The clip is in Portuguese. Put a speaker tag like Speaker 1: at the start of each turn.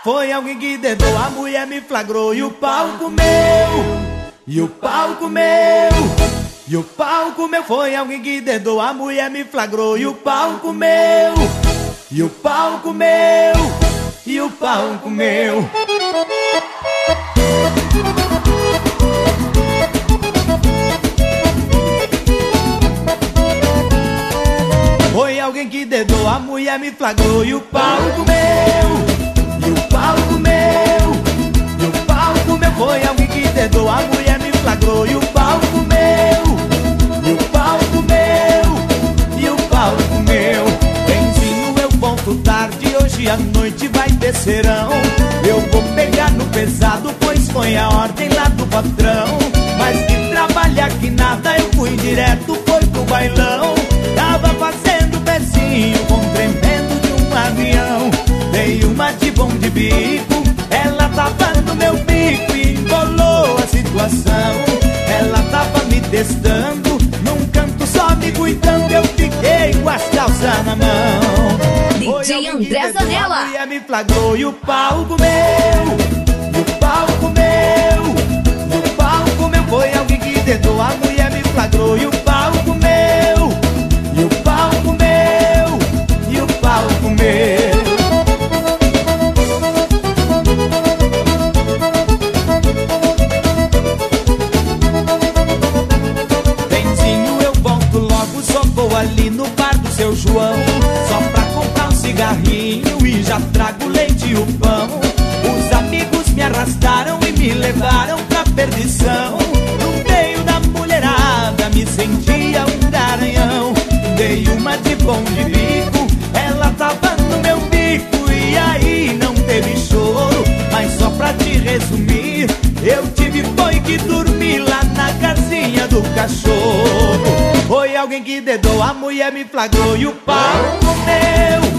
Speaker 1: Foi alguém que dedou, a mulher me flagrou e o pau comeu. E o pau comeu. E o pau comeu. Foi alguém que dedou, a mulher me flagrou e o pau comeu. E o pau comeu. E o pau comeu. Foi alguém que dedou, a mulher me flagrou e o pau comeu. E o pau comeu. E o pau comeu. Foi alguém que dedou, a mulher me flagrou e o pau comeu. E o pau comeu. E o pau comeu. Benzinho, eu volto tarde, hoje à noite vai ter serão. Eu vou pegar no pesado, pois foi a ordem lá do patrão. Mas de trabalhar que nada, eu fui direto, foi pro bailão. Tava fazendo pezinho com tremendo de um avião. Dei uma de bom de bico, ela tava no meu bico e embolou a situação. Ela tava me testando, num canto só me cuidando. Eu fiquei com as calças na mão.
Speaker 2: DJ André Zanella.
Speaker 1: A mulher me flagrou e o pau comeu. E o pau comeu. E o pau comeu. Foi alguém que dedou, a mulher me flagrou e o pau comeu. E o pau comeu. E o pau comeu. Benzinho, eu volto logo, só vou ali no bar do seu João, só pra comprar um cigarrinho e já trago leite e o pão. Os amigos me arrastaram e me levaram pra perdição. No meio da mulherada me sentia um garanhão. Dei uma de bom de bico, ela tava no meu bico e aí não teve choro. Mas só pra te resumir, eu tive foi que dormir lá na casinha do cachorro. Foi alguém que dedou, a mulher me flagrou e o pau comeu.